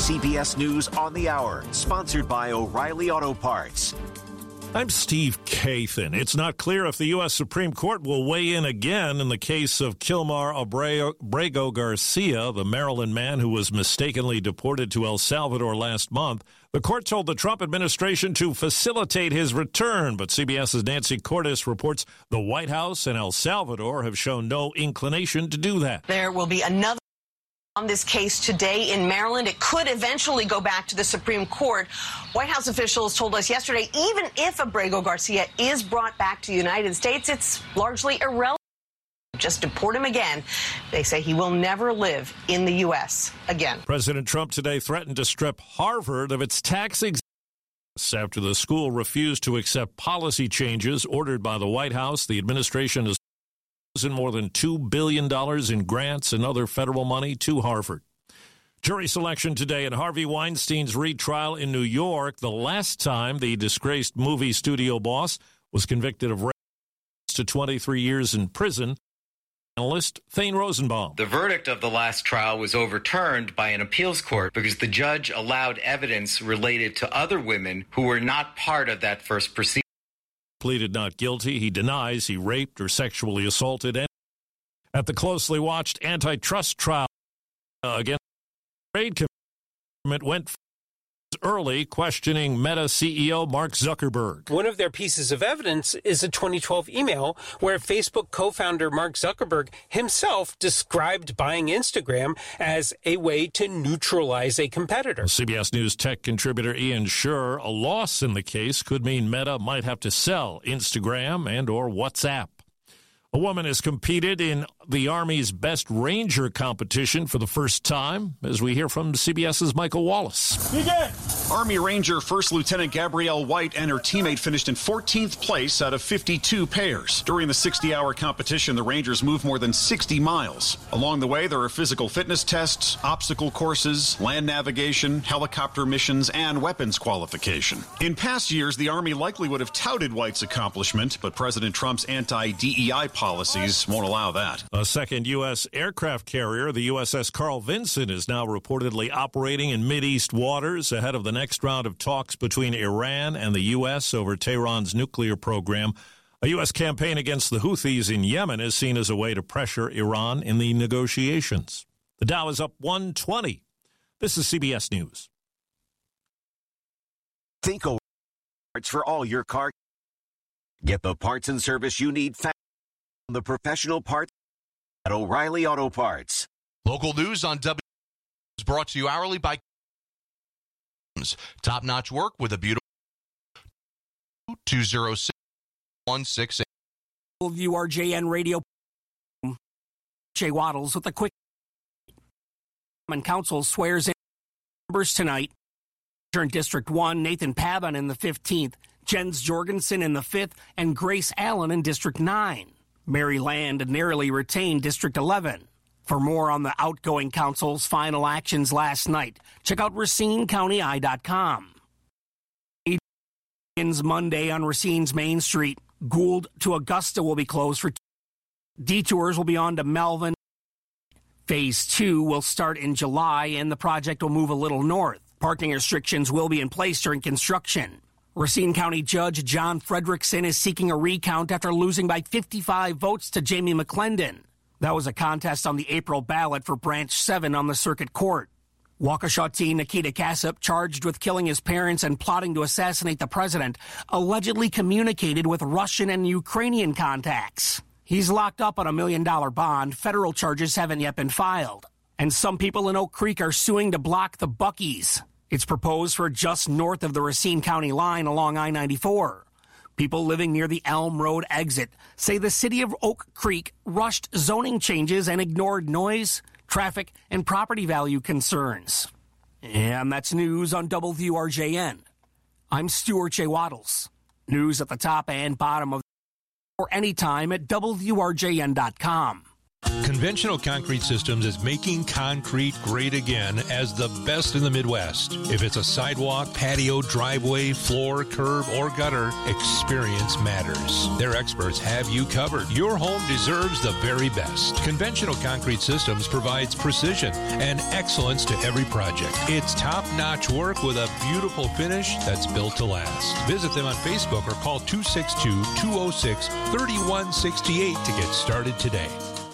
CBS News on the Hour, sponsored by O'Reilly Auto Parts. I'm Steve Kathan. It's not clear if the U.S. Supreme Court will weigh in again in the case of Kilmar Abrego Garcia, the Maryland man who was mistakenly deported to El Salvador last month. The court told the Trump administration to facilitate his return, but CBS's Nancy Cordes reports the White House and El Salvador have shown no inclination to do that. There will be another on this case today in Maryland. It could eventually go back to the Supreme Court. White House officials told us yesterday, even if Abrego Garcia is brought back to the United States, it's largely irrelevant. Just deport him again. They say he will never live in the U.S. again. President Trump today threatened to strip Harvard of its tax exemptions after the school refused to accept policy changes ordered by the White House. The administration has more than $2 billion in grants and other federal money to Harvard. Jury selection today in Harvey Weinstein's retrial in New York. The last time the disgraced movie studio boss was convicted of rape to 23 years in prison. Analyst Thane Rosenbaum. The verdict of the last trial was overturned by an appeals court because the judge allowed evidence related to other women who were not part of that first proceeding. Pleaded not guilty. He denies he raped or sexually assaulted anyone. At the closely watched antitrust trial against the trade commitment went early, questioning Meta CEO Mark Zuckerberg. One of their pieces of evidence is a 2012 email where Facebook co-founder Mark Zuckerberg himself described buying Instagram as a way to neutralize a competitor. CBS News tech contributor Ian Sherr, a loss in the case could mean Meta might have to sell Instagram and or WhatsApp. A woman has competed in the Army's Best Ranger competition for the first time, as we hear from CBS's Michael Wallace. Begin. Army Ranger First Lieutenant Gabrielle White and her teammate finished in 14th place out of 52 pairs. During the 60-hour competition, the Rangers moved more than 60 miles. Along the way, there are physical fitness tests, obstacle courses, land navigation, helicopter missions, and weapons qualification. In past years, the Army likely would have touted White's accomplishment, but President Trump's anti-DEI policies won't allow that. A second U.S. aircraft carrier, the USS Carl Vinson, is now reportedly operating in Mideast waters ahead of the next round of talks between Iran and the U.S. over Tehran's nuclear program. A U.S. campaign against the Houthis in Yemen is seen as a way to pressure Iran in the negotiations. The Dow is up 120. This is CBS News. Think O'Reilly Parts for all your car. Get the parts and service you need fast. The professional parts at O'Reilly Auto Parts. Local news on W is brought to you hourly by top-notch work with a beautiful 206-168. WRJN Radio. Jay Waddles with a quick. Common Council swears in members tonight. In District 1, Nathan Pabon in the 15th, Jens Jorgensen in the 5th, and Grace Allen in District 9. Mary Land narrowly retained District 11. For more on the outgoing council's final actions last night, check out RacineCountyEye.com. Begins Monday on Racine's Main Street. Gould to Augusta will be closed for detours will be on to Melvin. Phase 2 will start in July, and the project will move a little north. Parking restrictions will be in place during construction. Racine County Judge John Fredrickson is seeking a recount after losing by 55 votes to Jamie McClendon. That was a contest on the April ballot for Branch 7 on the circuit court. Waukesha teen Nikita Kassup, charged with killing his parents and plotting to assassinate the president, allegedly communicated with Russian and Ukrainian contacts. He's locked up on $1 million bond. Federal charges haven't yet been filed. And some people in Oak Creek are suing to block the Buc-ee's. It's proposed for just north of the Racine County line along I-94. People living near the Elm Road exit say the city of Oak Creek rushed zoning changes and ignored noise, traffic, and property value concerns. And that's news on WRJN. I'm Stuart J. Waddles. News at the top and bottom of or anytime at WRJN.com. Conventional Concrete Systems is making concrete great again as the best in the Midwest. If it's a sidewalk, patio, driveway, floor, curb, or gutter, experience matters. Their experts have you covered. Your home deserves the very best. Conventional Concrete Systems provides precision and excellence to every project. It's top-notch work with a beautiful finish that's built to last. Visit them on Facebook or call 262-206-3168 to get started today.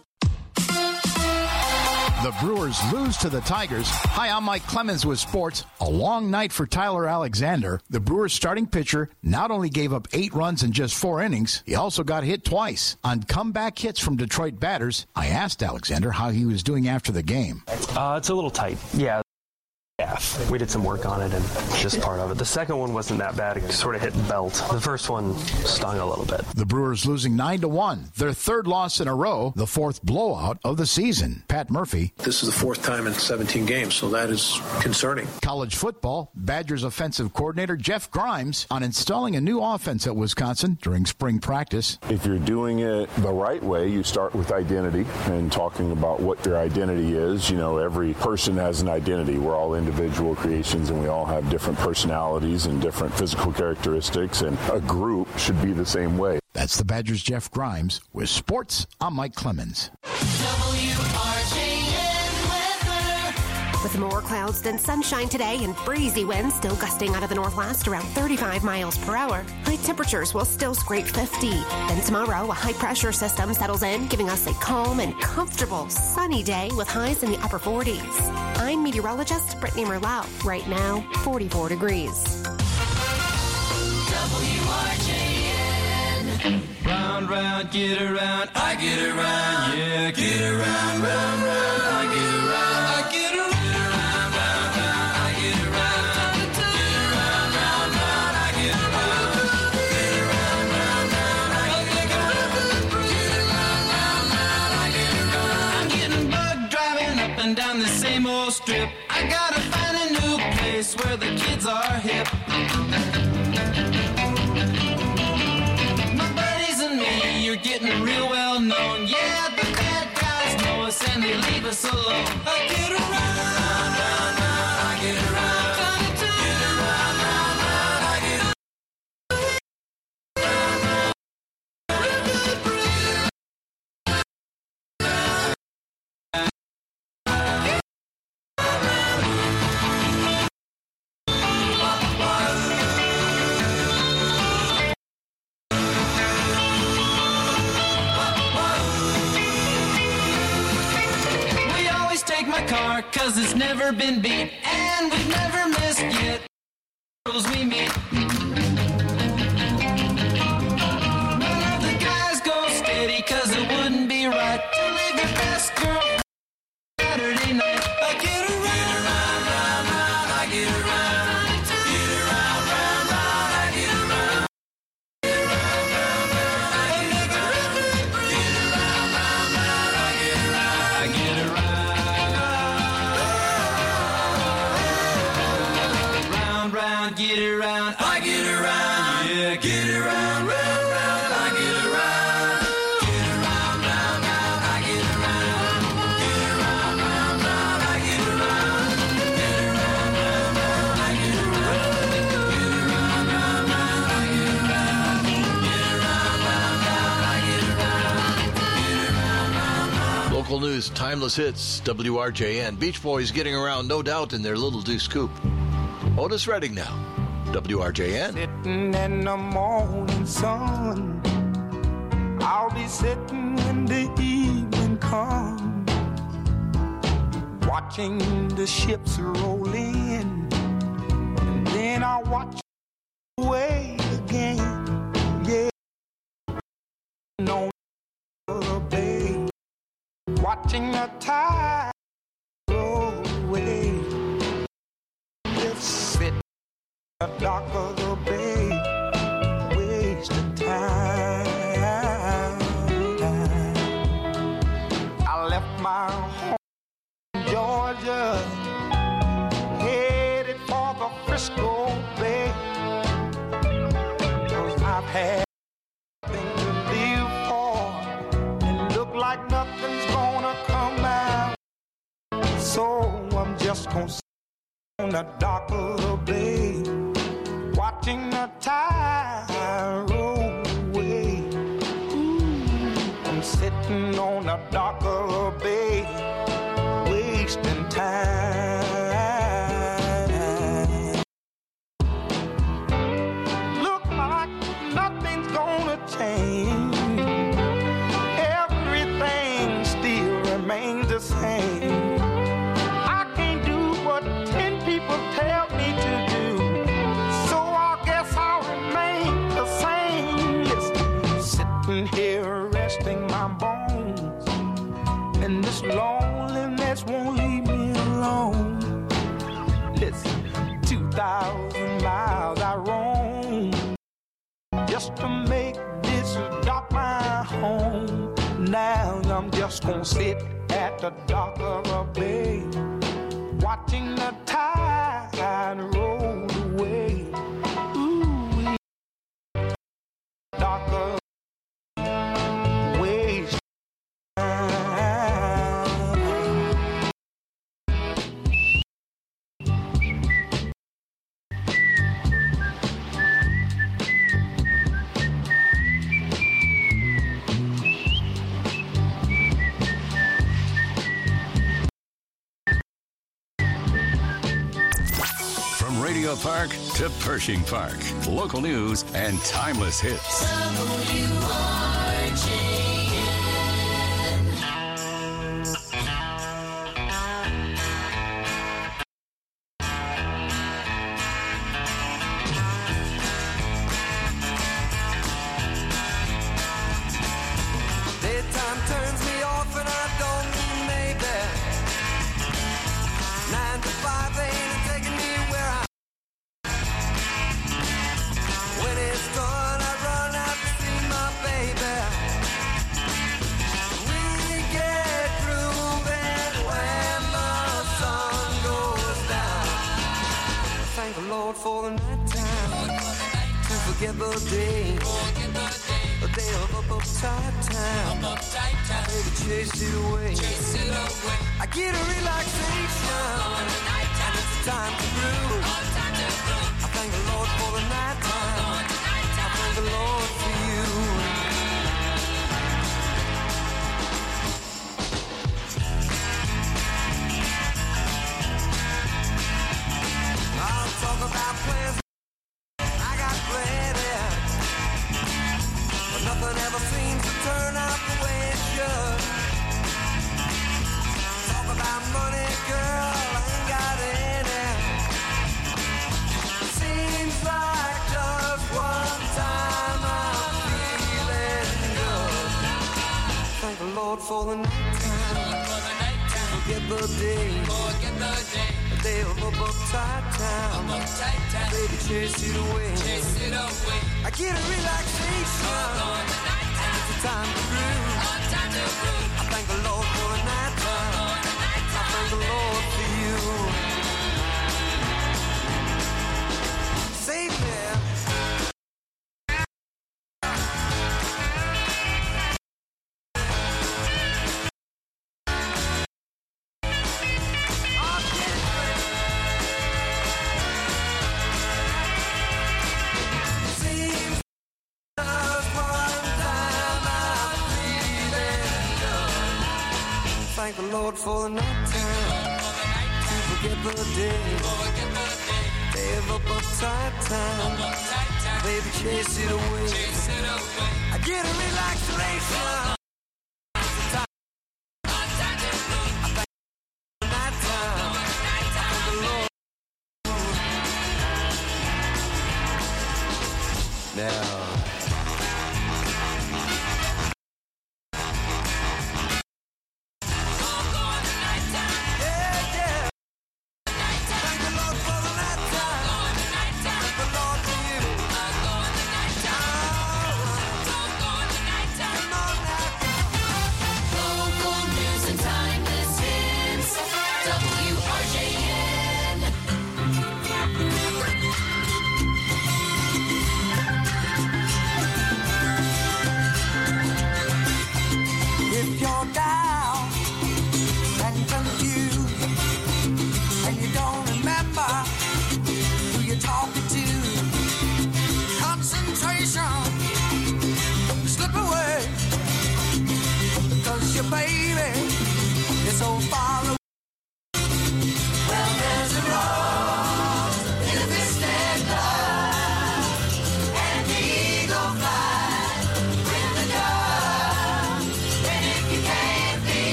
The Brewers lose to the Tigers. Hi, I'm Mike Clemens with sports. A long night for Tyler Alexander. The Brewers starting pitcher not only gave up 8 runs in just 4 innings, he also got hit twice. On comeback hits from Detroit batters, I asked Alexander how he was doing after the game. It's a little tight. Yeah. We did some work on it, and just part of it. The second one wasn't that bad. It sort of hit belt. The first one stung a little bit. The Brewers losing 9-1, their 3rd loss in a row, the 4th blowout of the season. Pat Murphy. This is the 4th time in 17 games, so that is concerning. College football, Badgers offensive coordinator Jeff Grimes on installing a new offense at Wisconsin during spring practice. If you're doing it the right way, you start with identity and talking about what your identity is. You know, every person has an identity. We're all individual creations, and we all have different personalities and different physical characteristics, and a group should be the same way. That's the Badgers' Jeff Grimes. With sports, I'm Mike Clemens. With more clouds than sunshine today and breezy winds still gusting out of the northwest around 35 miles per hour, high temperatures will still scrape 50. Then tomorrow, a high-pressure system settles in, giving us a calm and comfortable sunny day with highs in the upper 40s. I'm meteorologist Brittany Merlau. Right now, 44 degrees. WRJN. Round, round, get around, I get around, yeah, get around, round, round, I get around, I get around. Down the same old strip, I gotta find a new place where the kids are hip. My buddies and me, you're getting real well known. Yeah, the bad guys know us and they leave us alone. I get around, round, round, round, I get around, get around, round, round, I get around. Car, cause it's never been beat, and we've never missed yet. Rules we meet. None of the guys go steady, cause it wouldn't be right to leave your best girl Saturday night. I get around, round, round, round, I get around, get around, round, round, I get around. Get around, round, round, I get around, get around, round, round, I get around, I get around. Get around, I get around, yeah, get around, round, round, I get around, get around, round, round, I get around, get around, round, round, I get around, get around, round, round, I get around, get around, round, round, I get around, get around, round, round, I get around, get around, round, round. Local news, timeless hits, WRJN. Beach Boys getting around, no doubt, in their Little Deuce Coupe. Otis Redding now, WRJN. Sitting in the morning sun, I'll be sitting when the evening comes, watching the ships roll in, and then I'll watch away again. Yeah, no bay, watching the tide roll away. Sit the dock of the bay, wasting time. I left my home in Georgia, headed for the Frisco Bay, 'cause I've had nothing to live for, and look like nothing's the dock of the bay, watching the tide roll away. I'm sitting on the dock of the bay, wasting time. Look like nothing's gonna change. Everything still remains the same. I can't do what 10 people tell me to do, so I guess I'll remain the same. Listen, sitting here resting my bones, and this loneliness won't leave me alone. Listen, 2,000 miles I roam just to make this dock my home. Now I'm just gonna sit at the dock of a bay, watching the tide roll away. Ooh, dock of waste. From Radio Park to Pershing Park, local news and timeless hits. Daytime turns me off and I don't mean maybe. 9 to 5 ain't taking me where I. When it's done, I run out to see my baby. We get grooving when the sun goes down. Thank the Lord for the night time to forget the day. A day of uptight time. Baby, chase it away. I get a relaxation, and it's time to groove. I thank the Lord for the night time. I thank the Lord for you. I'll talk about plans. I got plenty, but nothing ever seems to turn out the way it should. Talk about money, girl, I ain't got any. Seems like just one time I'm feeling good. Thank the Lord for the night time. Forget the day. A day of uptight time. Baby, chase it away. I get a relaxation, and it's a time to groove. I thank the Lord for the night time. I thank the Lord for you. Save me. Seems just one time I'm feeling good. Thank the Lord for the night time to forget the day. Day of uptight time. Baby, chase it away. I get a relaxation. It's a time. I thank the night time. I thank the Lord. Now.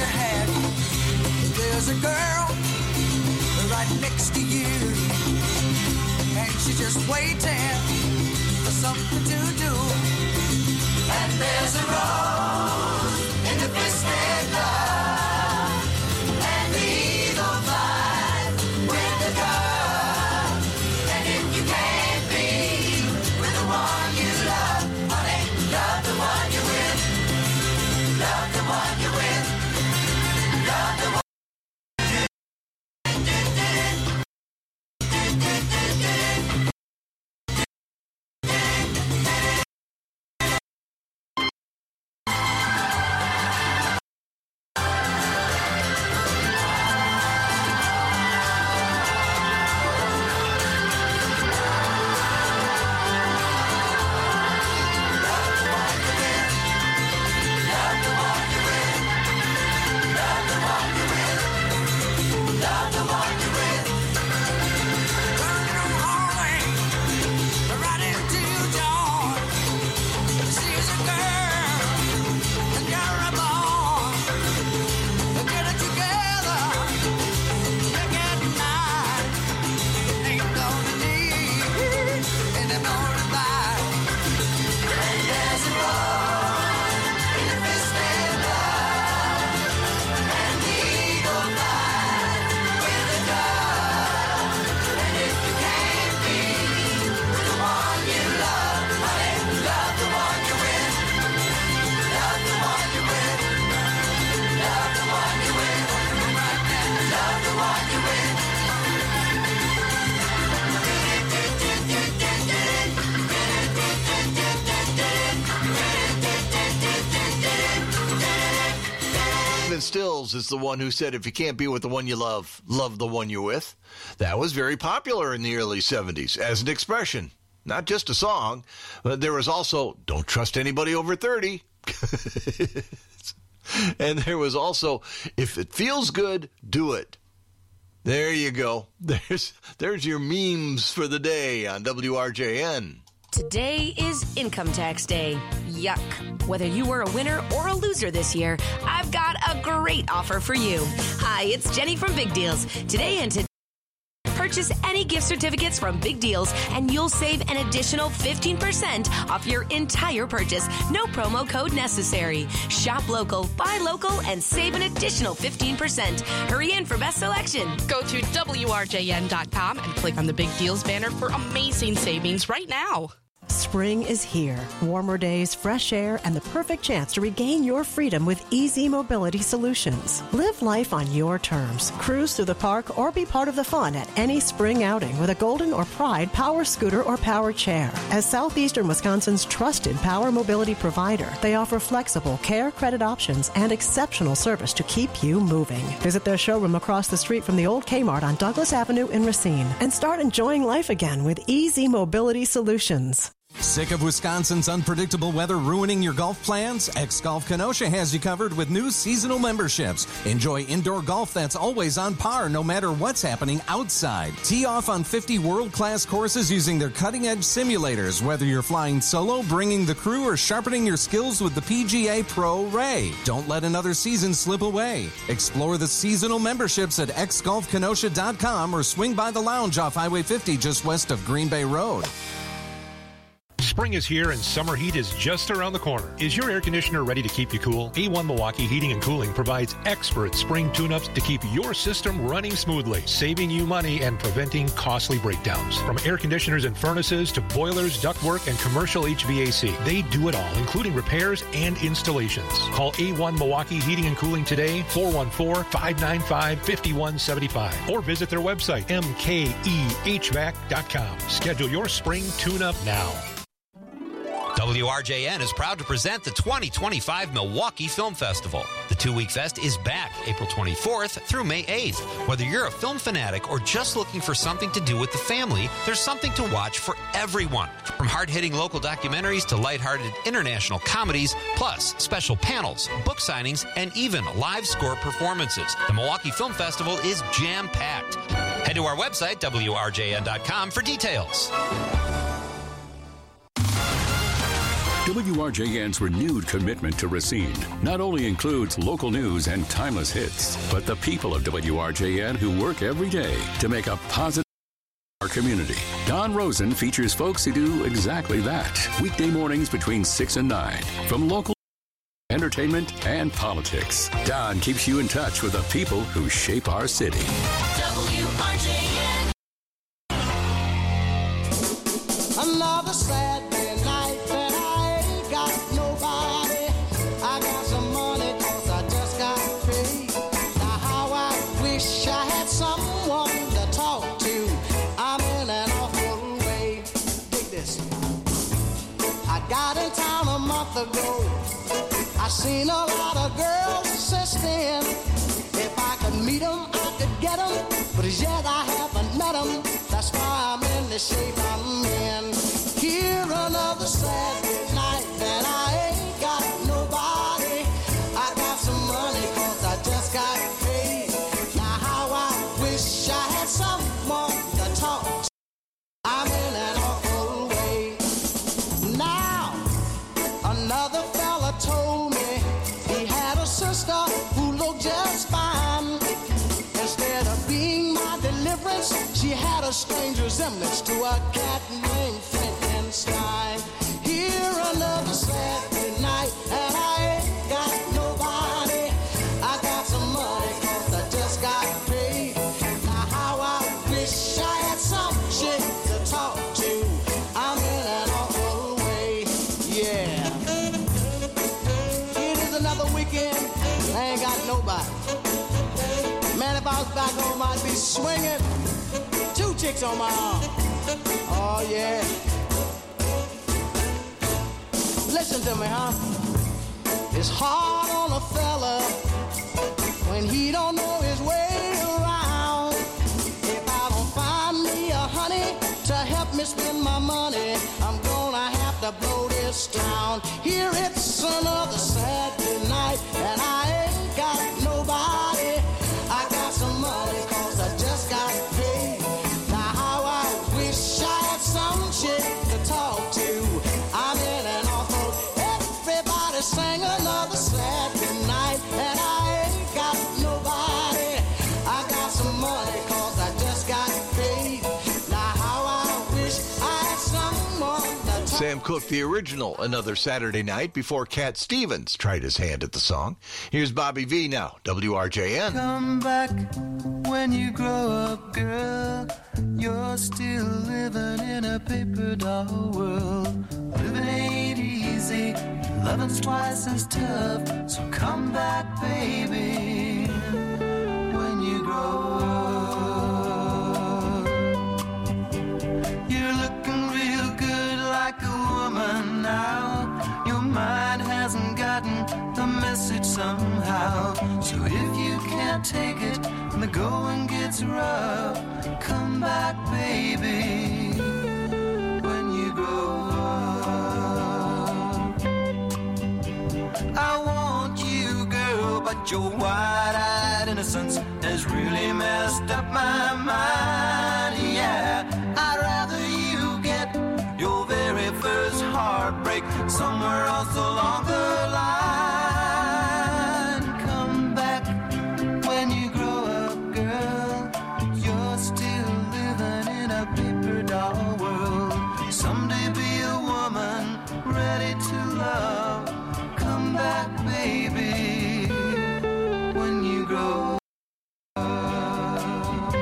your hat. There's a girl right next to you, and she's just waiting for something to do. And there's a rose in the twisted love, and the eagle flies with the dove. And if you can't be with the one you love, honey, love the one you're with. Love the one you're with. Love the one. Stills is the one who said, if you can't be with the one you love, love the one you're with. That was very popular in the early 70s as an expression, not just a song. But there was also, don't trust anybody over 30. And there was also, if it feels good, do it. There you go. There's your memes for the day on WRJN. Today is Income Tax Day. Yuck. Whether you were a winner or a loser this year, I've got a great offer for you. Hi, it's Jenny from Big Deals. Today and today, purchase any gift certificates from Big Deals and you'll save an additional 15% off your entire purchase. No promo code necessary. Shop local, buy local, and save an additional 15%. Hurry in for best selection. Go to WRJN.com and click on the Big Deals banner for amazing savings right now. Spring is here. Warmer days, fresh air, and the perfect chance to regain your freedom with Easy Mobility Solutions. Live life on your terms. Cruise through the park or be part of the fun at any spring outing with a Golden or Pride power scooter or power chair. As Southeastern Wisconsin's trusted power mobility provider, they offer flexible care credit options and exceptional service to keep you moving. Visit their showroom across the street from the old Kmart on Douglas Avenue in Racine and start enjoying life again with Easy Mobility Solutions. Sick of Wisconsin's unpredictable weather ruining your golf plans? X-Golf Kenosha has you covered with new seasonal memberships. Enjoy indoor golf that's always on par no matter what's happening outside. Tee off on 50 world-class courses using their cutting-edge simulators, whether you're flying solo, bringing the crew, or sharpening your skills with the PGA Pro Ray. Don't let another season slip away. Explore the seasonal memberships at xgolfkenosha.com or swing by the lounge off Highway 50 just west of Green Bay Road. Spring is here and summer heat is just around the corner. Is your air conditioner ready to keep you cool? A1 Milwaukee Heating and Cooling provides expert spring tune-ups to keep your system running smoothly, saving you money and preventing costly breakdowns. From air conditioners and furnaces to boilers, ductwork, and commercial HVAC, they do it all, including repairs and installations. Call A1 Milwaukee Heating and Cooling today, 414-595-5175, or visit their website, mkehvac.com. Schedule your spring tune-up now. WRJN is proud to present the 2025 Milwaukee Film Festival. The two-week fest is back April 24th through May 8th. Whether you're a film fanatic or just looking for something to do with the family, there's something to watch for everyone. From hard-hitting local documentaries to lighthearted international comedies, plus special panels, book signings, and even live score performances. The Milwaukee Film Festival is jam-packed. Head to our website, WRJN.com, for details. WRJN's renewed commitment to Racine not only includes local news and timeless hits, but the people of WRJN who work every day to make a positive our community. Don Rosen features folks who do exactly that. Weekday mornings between 6 and 9. From local entertainment and politics, Don keeps you in touch with the people who shape our city. WRJN. Another Saturday night that I ain't got nobody. I got some money 'cause I just got paid. Now how I wish I had someone to talk to. I'm in an awful way. Dig this. I got in town a month ago. I seen a lot of girls since then. If I could meet them, I could get them. But as yet I haven't met them. That's why I'm in the shape I'm in. Here another Saturday night that I ain't got nobody. I got some money 'cause I just got paid. Now how I wish I had someone to talk to. I'm in an awful way. Now another fella told me he had a sister who looked just fine. Instead of being my deliverance, she had a strange resemblance to a cat named Frankenstein. Here another Saturday night, and I ain't got nobody. I got some money 'cause I just got paid. Now how I wish I had some chick to talk to. I'm in an awful way, yeah. It is another weekend, I ain't got nobody. Man, if I was back home, I'd be swinging. 2 chicks on my arm. Oh, yeah. Listen to me, huh? It's hard on a fella when he don't know his way around. If I don't find me a honey to help me spend my money, I'm gonna have to blow this town. Here it's another Saturday night, and I ain't got nobody. I got some money 'cause I just got paid. Now how I wish I had some chick to talk to. I'm in an awful. Everybody sang another Saturday night, and I ain't got nobody. I got some money 'cause I just got paid. Now how I wish I had someone to talk to. Sam Cooke, the original Another Saturday Night, before Cat Stevens tried his hand at the song. Here's Bobby V now, WRJN. Come back when you grow up, girl. You're still living in a paper doll world. Living ain't easy, loving's twice as tough. So come back, baby, when you grow up. You're looking real good like a woman now. Your mind hasn't gotten the message somehow. So if you can't take it and the going gets rough, come back, baby, when you grow up. I want you, girl, but your wide-eyed innocence has really messed up my mind, yeah. I'd rather you get your very first heartbreak somewhere else along the line. Come back when you grow up, girl. You're still living in a paper doll world. Someday be a woman ready to love. Come back, baby, when you grow up.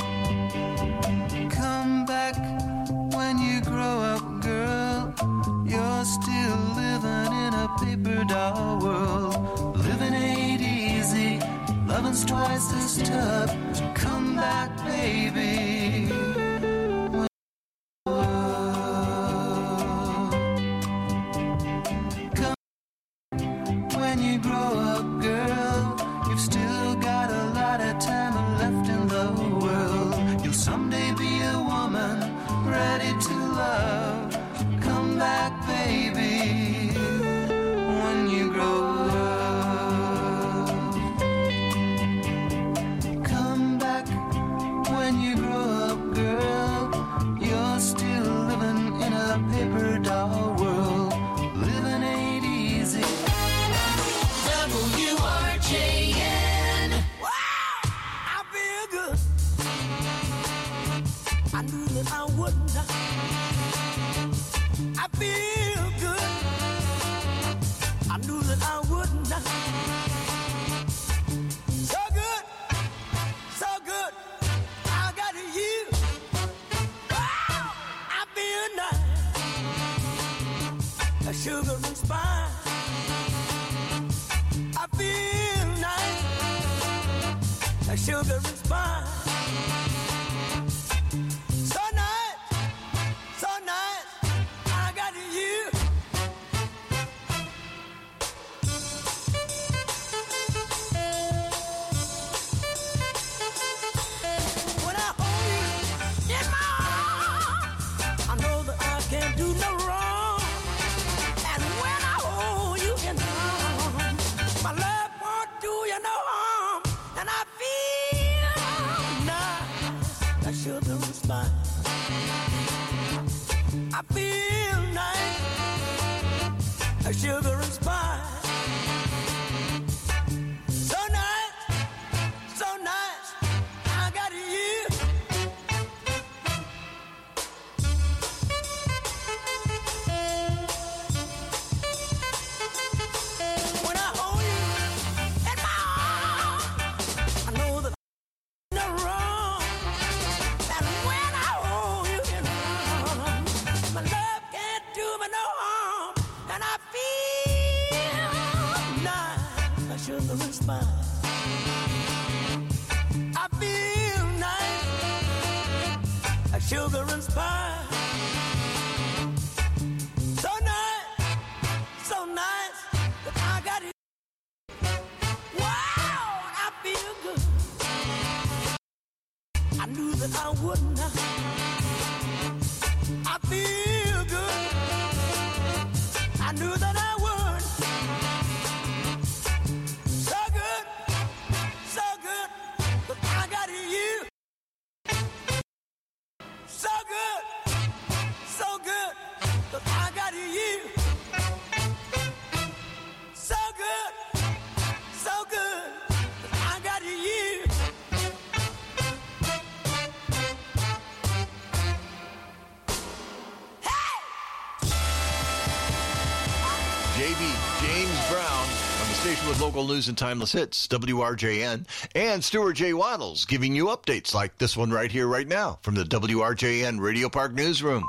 Come back when you grow up, girl. You're still living in a paper doll world. Living ain't easy, loving's twice as tough. So come back, baby, when you grow up. Come when you grow up, girl. You've still got a lot of time left in the world. You'll someday be a woman ready to love. Come back, baby, when you grow up. Come back when you grow up, girl. I knew that I wouldn't. I feel good. I knew that I wouldn't. So good, so good. I got you. Wow, I feel nice. A sugar and spice. I feel nice. A sugar and spice. So nice, so nice. I got you. When I hold you in my arms, I know that I can't do no wrong. And when I hold you in my arms, my love won't do you no harm. And I feel nice, that sugar and spice. I feel nice, that sugar and spice. So nice, so nice. I got you. When I hold you in my arms, I know that I'm not wrong. And when I hold you in my arms, my love can't do me no harm. And I feel nice, I sugar and spice. I feel nice, a sugar and spice. So nice, so nice that I got it. Wow, I feel good. I knew that I wouldn't. I feel good. I knew that I would. So good, that I got you. So good, that I got you. So good, that I got you. James Brown on the station with local news and timeless hits, WRJN, and Stuart J. Waddles giving you updates like this one right here, right now, from the WRJN Radio Park Newsroom.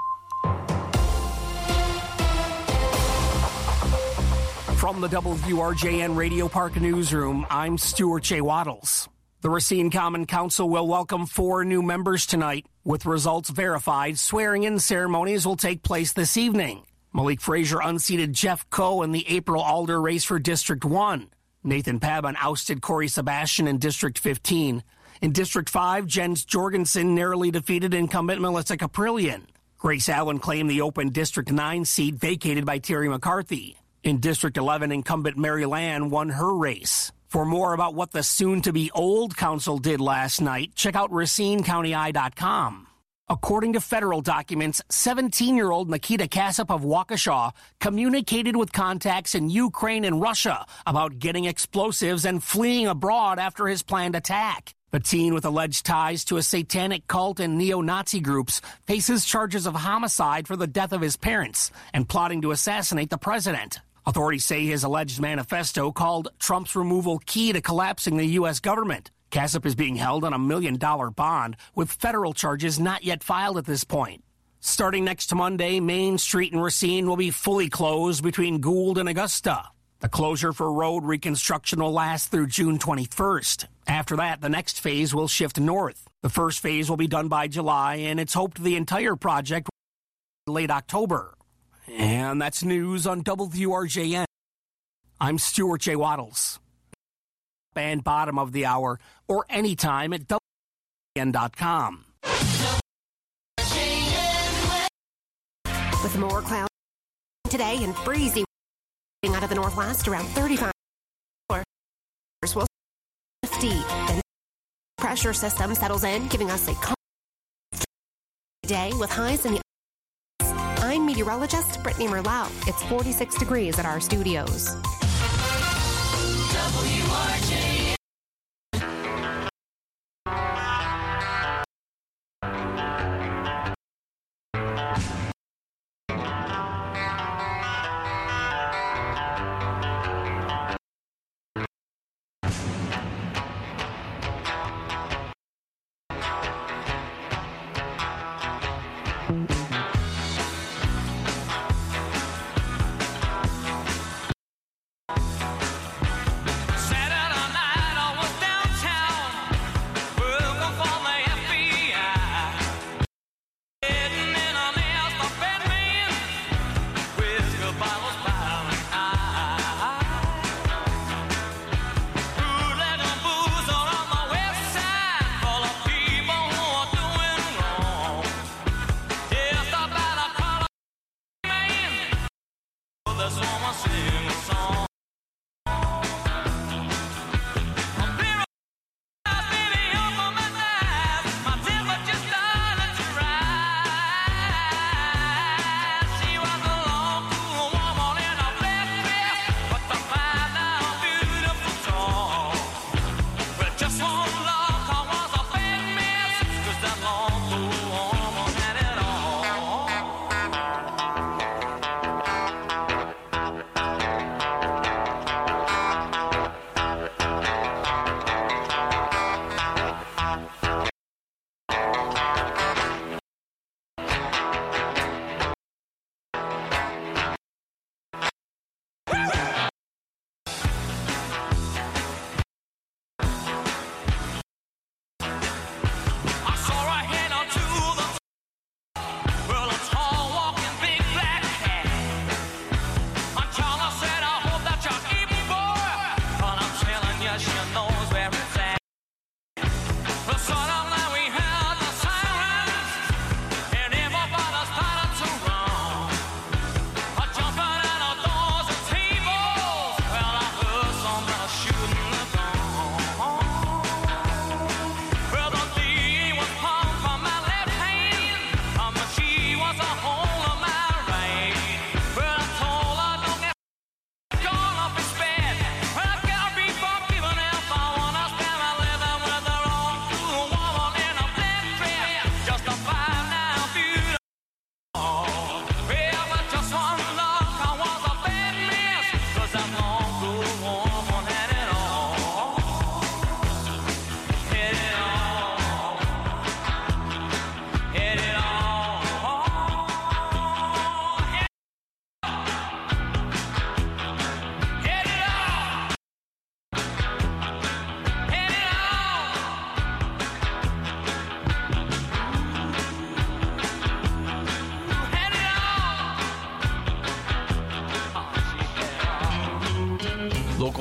From the WRJN Radio Park Newsroom, I'm Stuart J. Waddles. The Racine Common Council will welcome 4 new members tonight. With results verified, swearing-in ceremonies will take place this evening. Malik Frazier unseated Jeff Coe in the April Alder race for District 1. Nathan Pabon ousted Corey Sebastian in District 15. In District 5, Jens Jorgensen narrowly defeated incumbent Melissa Caprillion. Grace Allen claimed the open District 9 seat vacated by Terry McCarthy. In District 11, incumbent Mary Land won her race. For more about what the soon-to-be old council did last night, check out RacineCountyEye.com. According to federal documents, 17-year-old Nikita Kassup of Waukesha communicated with contacts in Ukraine and Russia about getting explosives and fleeing abroad after his planned attack. The teen with alleged ties to a satanic cult and neo-Nazi groups faces charges of homicide for the death of his parents and plotting to assassinate the president. Authorities say his alleged manifesto called Trump's removal key to collapsing the U.S. government. Kassup is being held on $1 million bond, with federal charges not yet filed at this point. Starting next Monday, Main Street in Racine will be fully closed between Gould and Augusta. The closure for road reconstruction will last through June 21st. After that, the next phase will shift north. The first phase will be done by July, and it's hoped the entire project will be late October. And that's news on WRJN. I'm Stuart J. Waddles. And bottom of the hour, or anytime at WRJN.com. With more clouds today and breezy out of the northwest around 35 will 50. Then pressure system settles in, giving us a calm day with highs in the. I'm meteorologist Brittany Merlau. It's 46 degrees at our studios.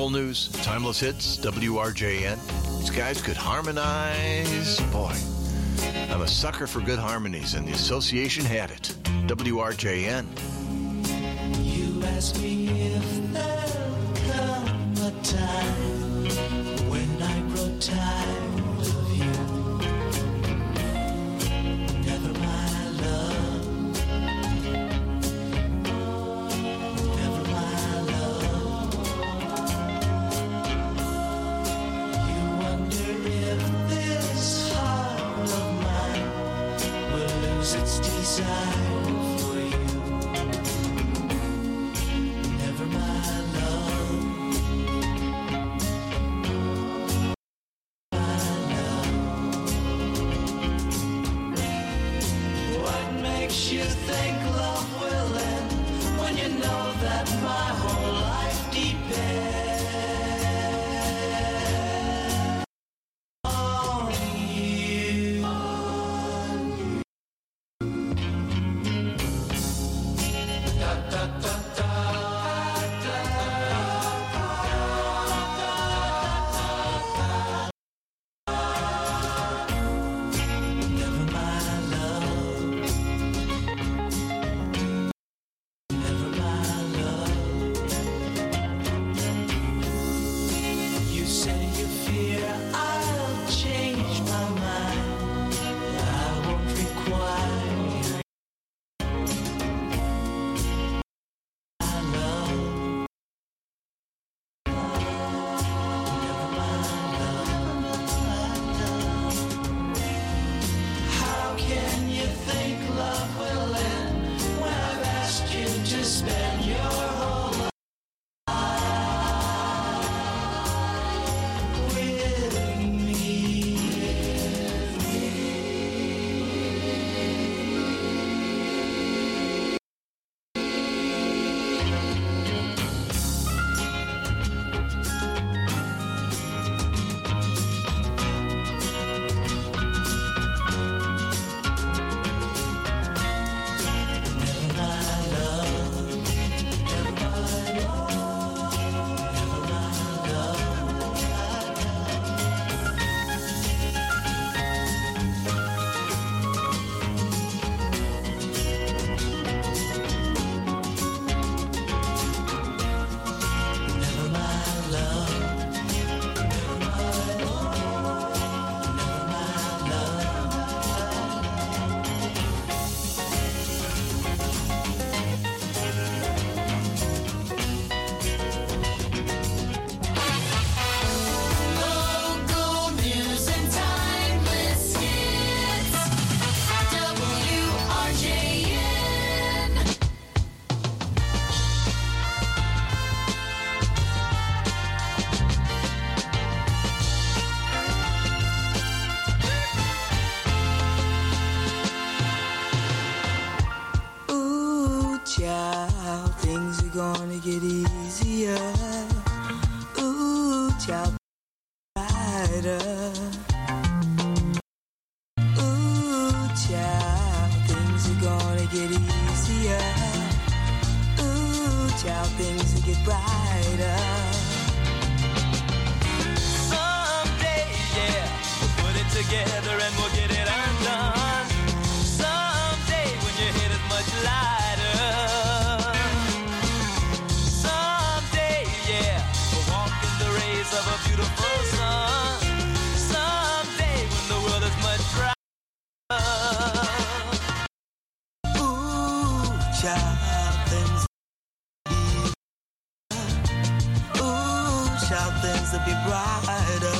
Marvel News, Timeless Hits, WRJN. These guys could harmonize. Boy, I'm a sucker for good harmonies, and the association had it. WRJN. You ask me if there'll come a time when I grow tired of you. Never my love. Never my love. You wonder if this heart of mine will lose its desire. Gonna get easier. Ooh, child, brighter. Ooh, child, things are gonna get easier. Ooh, child, things will get brighter. Someday, yeah, we'll put it together and we'll get it undone. Someday, when your head is much lighter. Of a beautiful sun. Someday when the world is much brighter. Ooh, child, things be. Ooh, child, things will be brighter.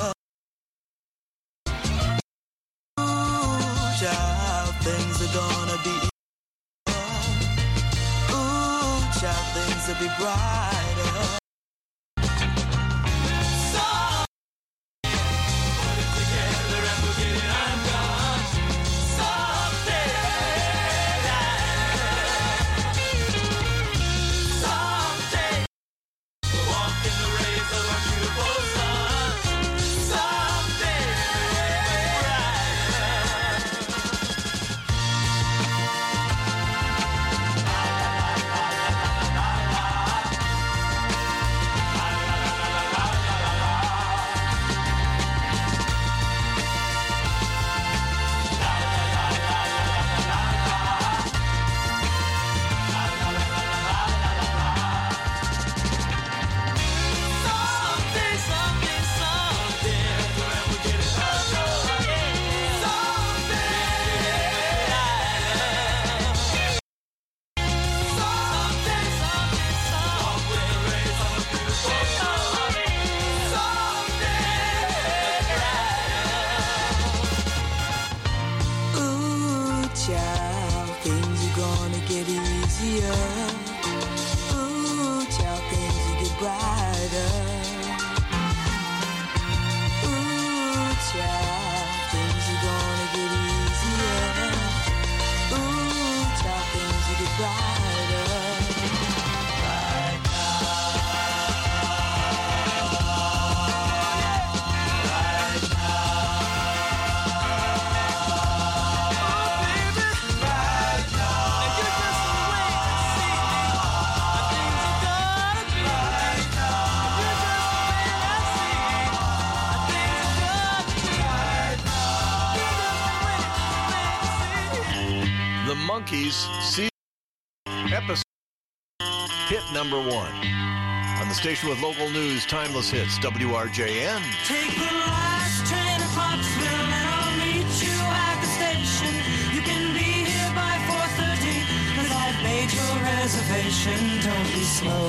Ooh, child, things are gonna be. Ooh, child, things will be brighter. easier. Ooh, child, things will get brighter. Ooh, child, things are gonna get easier. Ooh, child, things will get brighter. Right The Monkees, season episode hit number 1 on the station with local news, timeless hits, WRJN. Take the last train to Clarksville and I'll meet you at the station. You can be here by 4:30 'cause I've made your reservation. Don't be slow.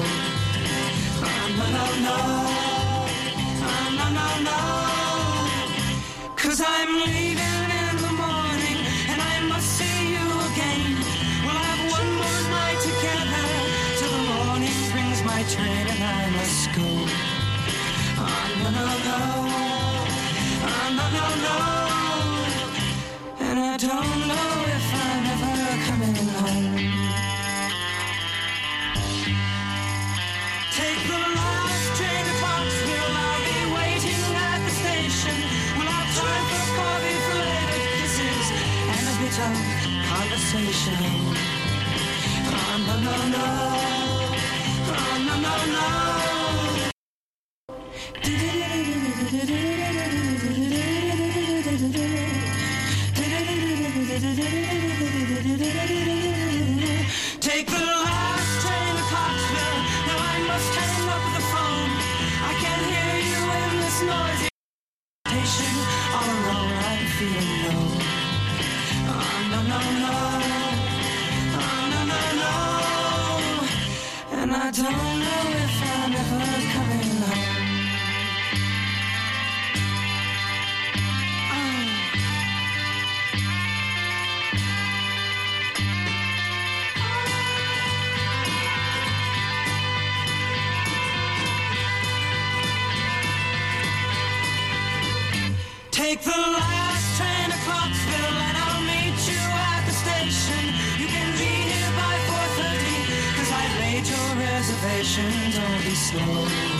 No. 'Cause I'm leaving in the morning and I must see you again. We'll have one more night together till the morning brings my train and I must go. No. And I don't know if I'm ever coming home. Take the last train to Clarksville. I'll be waiting at the station. We'll have time for coffee, for later kisses, and a bit of conversation. No. Take the last train to Clarksville. Now I must hang up the phone. I can't hear you in this noisy station. All alone I'm feeling low. No. And I don't know if I'm ever coming home. Take the last train to Clarksville and I'll meet you at the station. You can be here by 4:30 'cause I've made your reservation. Don't be slow.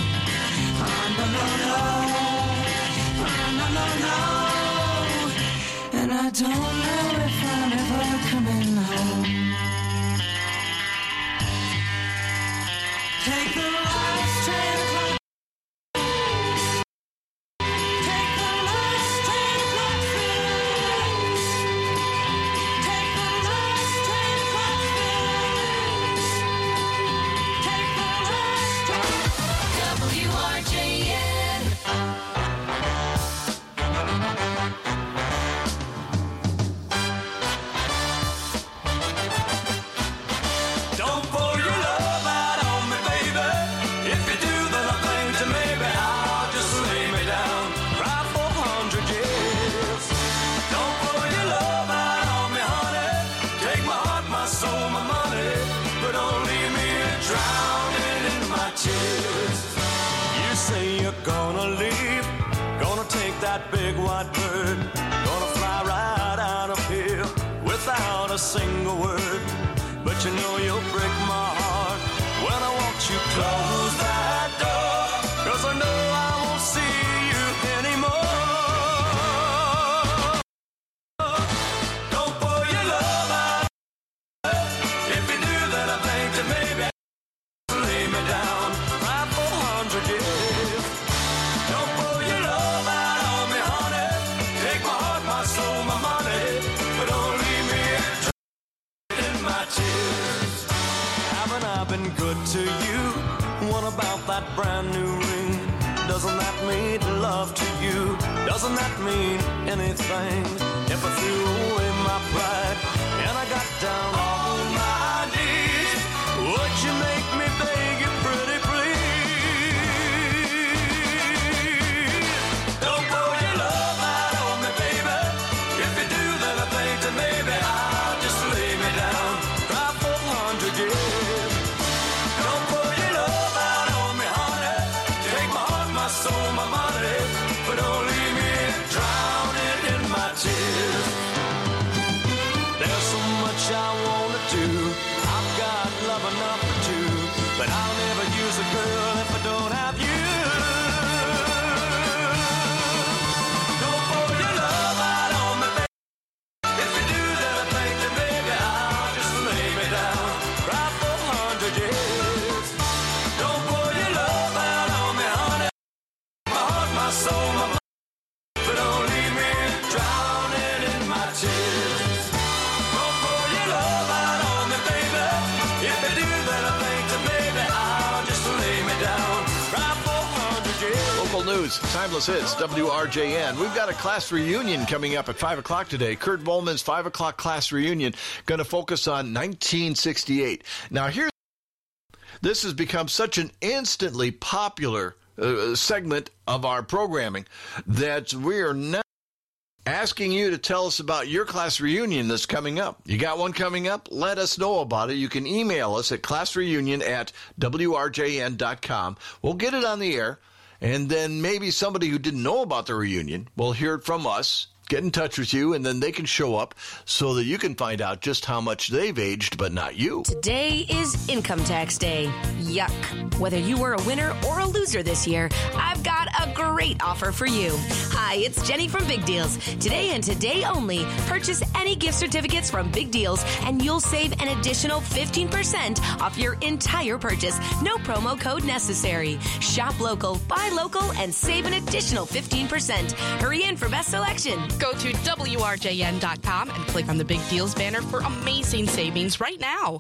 No. And I don't know if I'm ever coming home. Take the last train to Clarksville. Don't pour your love out on me, baby. If you do, then I think that maybe I'll just lay me down, cry for 100 years. Don't pour your love out on me, honey. Take my heart, my soul, my money, but don't leave me drowning in my tears. You say you're gonna leave, gonna take that big white bird, gonna fly right out of here without a single word. But you know you'll break my heart when I watch you close that door, 'cause I know I won't see you anymore. Don't pour your love out. If you do, then I think that maybe I'll lay me down, cry for 100 years. Don't pour your love out on me, honey. Take my heart, my soul, my money, but don't leave me in my tears. Haven't I been good to you? What about that brand new ring? Doesn't that mean love to you? Doesn't that mean anything? If I threw away my pride and I got down on my knees, would you make me beg you pretty please? Don't pour your love out on me, baby. If you do, then I think that maybe I'll just lay me down, cry for 100 years. is Timeless Hits, WRJN. We've got a class reunion coming up at 5 o'clock today. Kurt Bowman's 5 o'clock class reunion, going to focus on 1968. Now, this has become such an instantly popular segment of our programming that we are now asking you to tell us about your class reunion that's coming up. You got one coming up? Let us know about it. You can email us at classreunion@wrjn.com. We'll get it on the air, and then maybe somebody who didn't know about the reunion will hear it from us, get in touch with you, and then they can show up so that you can find out just how much they've aged, but not you. Today is Income Tax Day. Yuck. Whether you were a winner or a loser this year, I've got a great offer for you. Hi, it's Jenny from Big Deals. Today and today only, purchase any gift certificates from Big Deals and you'll save an additional 15% off your entire purchase. No promo code necessary. Shop local, buy local, and save an additional 15%. Hurry in for best selection. Go to WRJN.com and click on the Big Deals banner for amazing savings right now.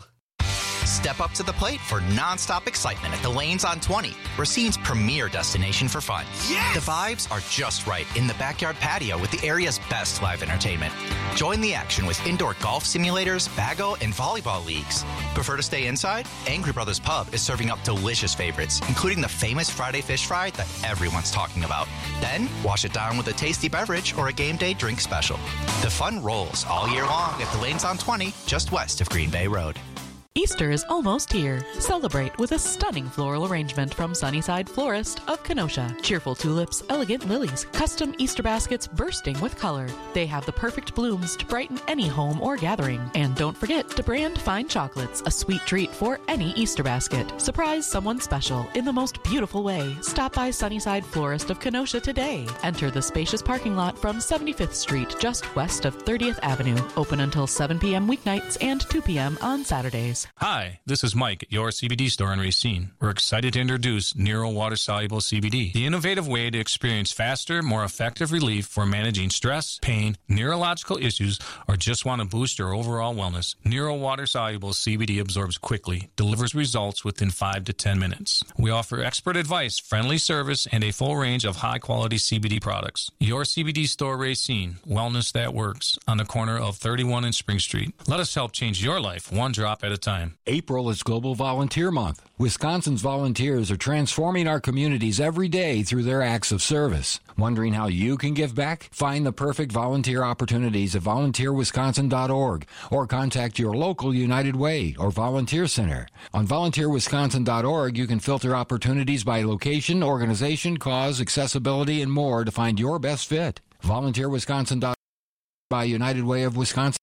Step up to the plate for nonstop excitement at the Lanes on 20, Racine's premier destination for fun. Yes! The vibes are just right in the backyard patio with the area's best live entertainment. Join the action with indoor golf simulators, bago, and volleyball leagues. Prefer to stay inside? Angry Brothers Pub is serving up delicious favorites, including the famous Friday fish fry that everyone's talking about. Then, wash it down with a tasty beverage or a game day drink special. The fun rolls all year long at the Lanes on 20, just west of Green Bay Road. Easter is almost here. Celebrate with a stunning floral arrangement from Sunnyside Florist of Kenosha. Cheerful tulips, elegant lilies, custom Easter baskets bursting with color. They have the perfect blooms to brighten any home or gathering. And don't forget to brand fine chocolates, a sweet treat for any Easter basket. Surprise someone special in the most beautiful way. Stop by Sunnyside Florist of Kenosha today. Enter the spacious parking lot from 75th Street, just west of 30th Avenue. Open until 7 p.m. weeknights and 2 p.m. on Saturdays. Hi, this is Mike at your CBD store in Racine. We're excited to introduce Nero Water Soluble CBD, the innovative way to experience faster, more effective relief for managing stress, pain, neurological issues, or just want to boost your overall wellness. Nero Water Soluble CBD absorbs quickly, delivers results within 5 to 10 minutes. We offer expert advice, friendly service, and a full range of high-quality CBD products. Your CBD store Racine, wellness that works, on the corner of 31 and Spring Street. Let us help change your life one drop at a time. April is Global Volunteer Month. Wisconsin's volunteers are transforming our communities every day through their acts of service. Wondering how you can give back? Find the perfect volunteer opportunities at volunteerwisconsin.org or contact your local United Way or volunteer center. On volunteerwisconsin.org, you can filter opportunities by location, organization, cause, accessibility, and more to find your best fit. Volunteerwisconsin.org by United Way of Wisconsin.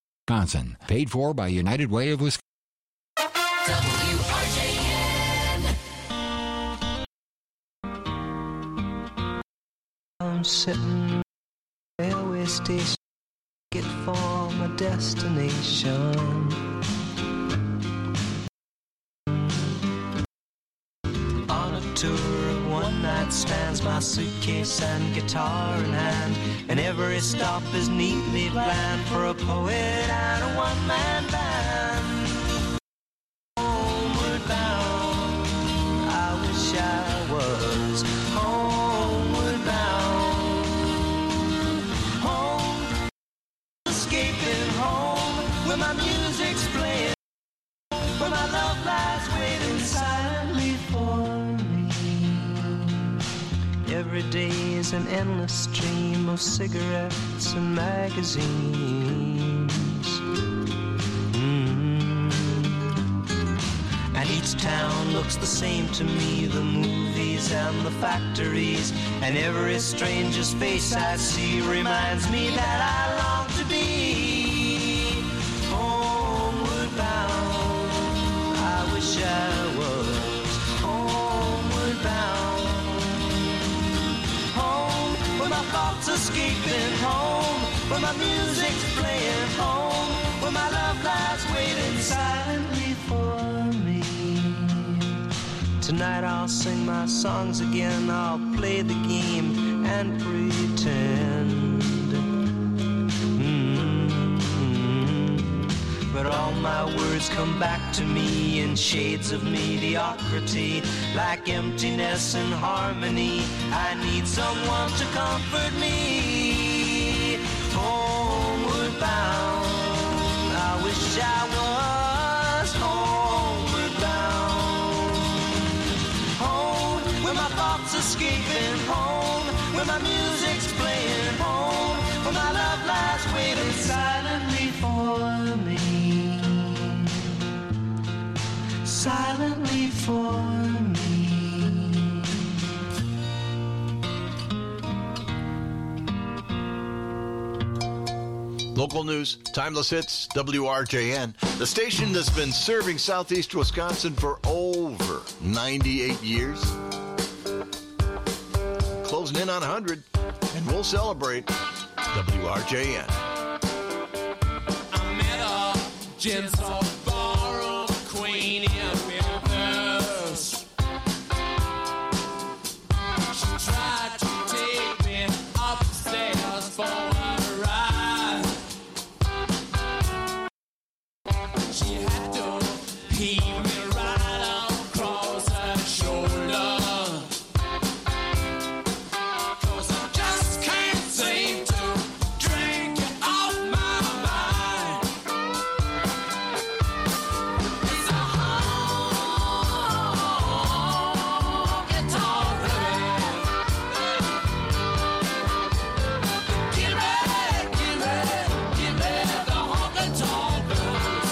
Paid for by United Way of Wisconsin. I'm sitting at the railway station, get for my destination. On a tour of one-night stands, my suitcase and guitar in hand, and every stop is neatly planned for a poet and a one-man band. Homeward bound, I wish I was homeward bound. Home, escaping home, where my music's playing, where my love lies waiting silently for me. Every day is an endless stream of cigarettes and magazines. And each town looks the same to me, the movies and the factories, and every stranger's face I see reminds me that I long to be homeward bound. I wish I was homeward bound. Home, where my thoughts escaping, home, where my music's playing, home, where my love lies waiting silently for me. Tonight I'll sing my songs again, I'll play the game and pretend. But all my words words come back to me in shades of mediocrity, like emptiness and harmony. I need someone to comfort me. Homeward bound, I wish I was homeward bound. Home, where my thoughts escaping. Home, where my music's playing. Home, where my love lies waiting silently for me. Silently for me. Local news, timeless hits, WRJN, the station that's been serving Southeast Wisconsin for over 98 years. Closing in on 100, and we'll celebrate. WRJN. I met a gentle ballroom queen in Memphis. She tried to take me upstairs for a ride. She had to pee me right across her shoulder. 'Cause I just can't seem to drink it off my mind. It's a honky-tonk blues. Give me the honky-tonk blues.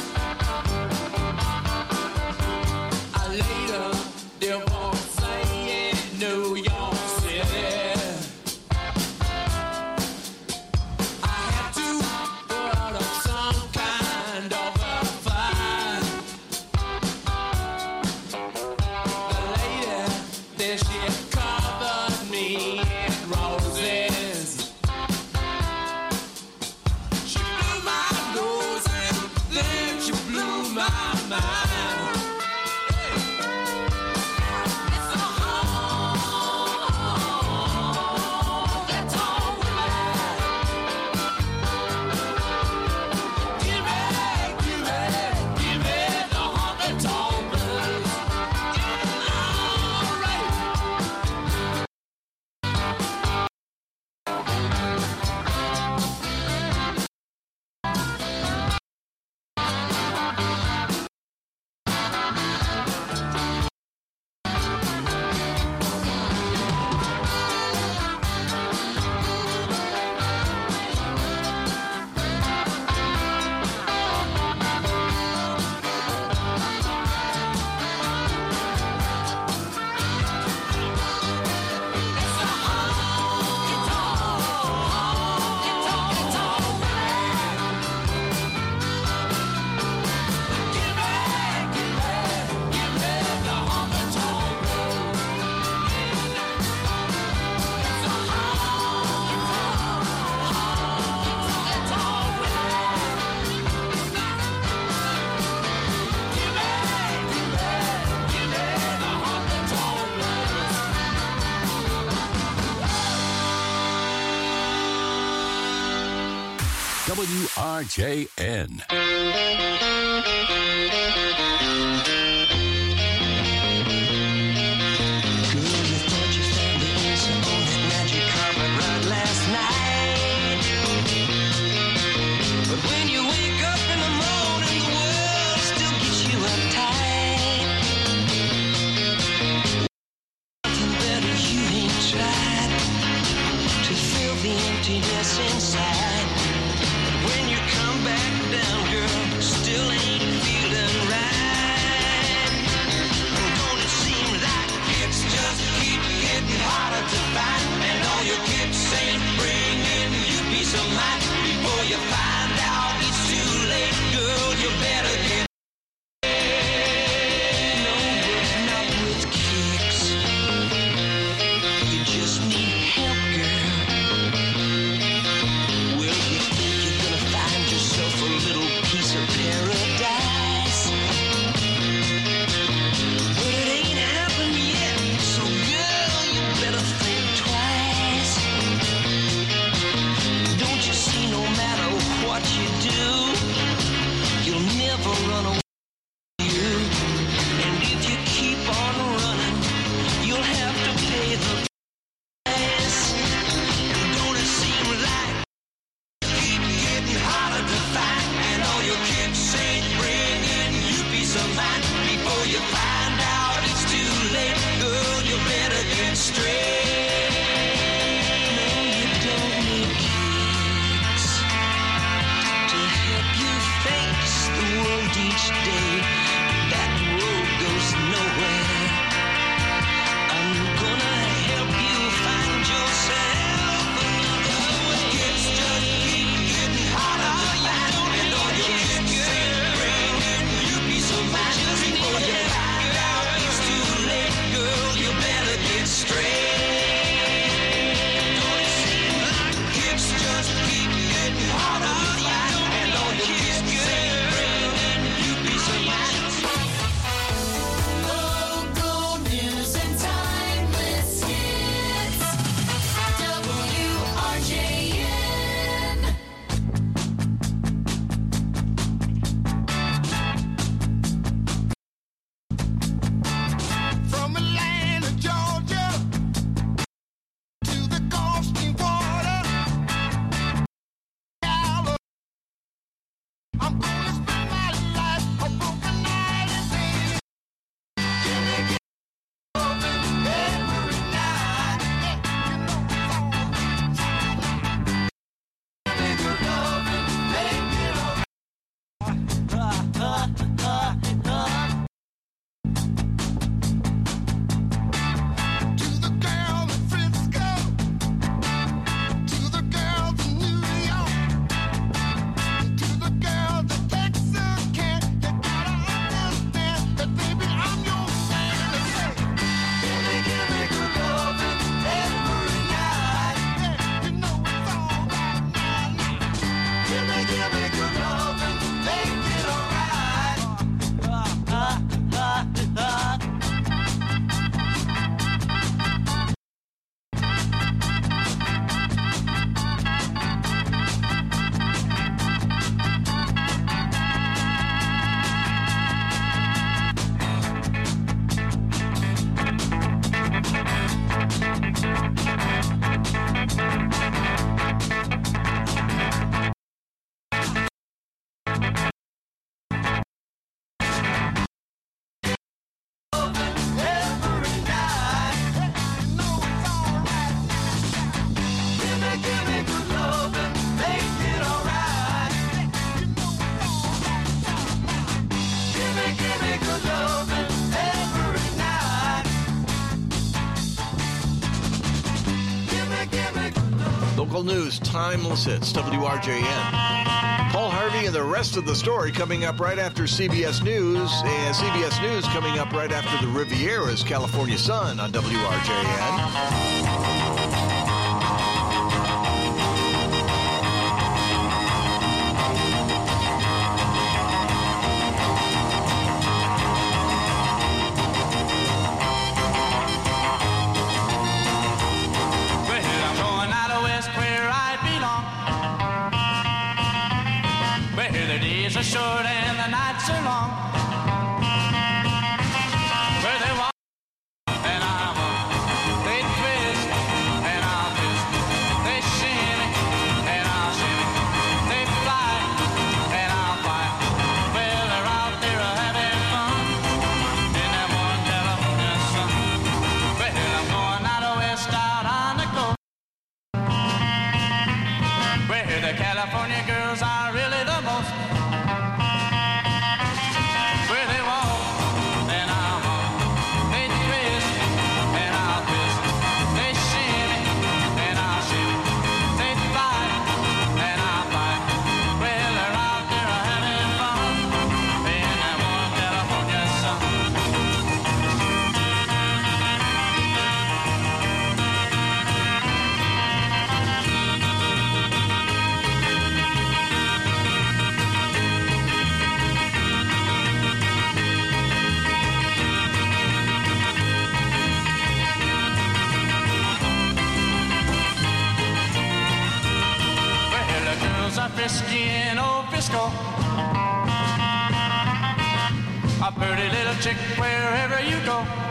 I later divorced in New York City. I had to put up some kind of a fight. The lady, then she covered me in roses. She blew my nose and then she blew my mind. It's a honky-tonk blues. Give me the honky-tonk blues. All right. WRJN. But when you wake up in the morning, the world still gets you uptight. Nothing better you ain't tried to fill the emptiness inside. But when you come back down, girl, still ain't feeling right. And don't it seem like it's just keep getting harder to find? And all your kicks ain't bringing you peace of mind. Before you find out it's too late, girl, you better get no, but not with kicks. You just need help, girl. Local news, timeless hits, WRJN. Paul Harvey and the rest of the story coming up right after CBS News, and CBS News coming up right after the Riviera's California Sun on WRJN. Are short and the nights are long. Where they walk and I walk, they twist and I'll twist. They shimmy and I'll shimmy. They fly and I'll fly. Well, they're out there having fun in that one California sun. Well, I'm going out west, out on the coast, where the California girls are really the most. Frisky in old Frisco, a pretty little chick wherever you go.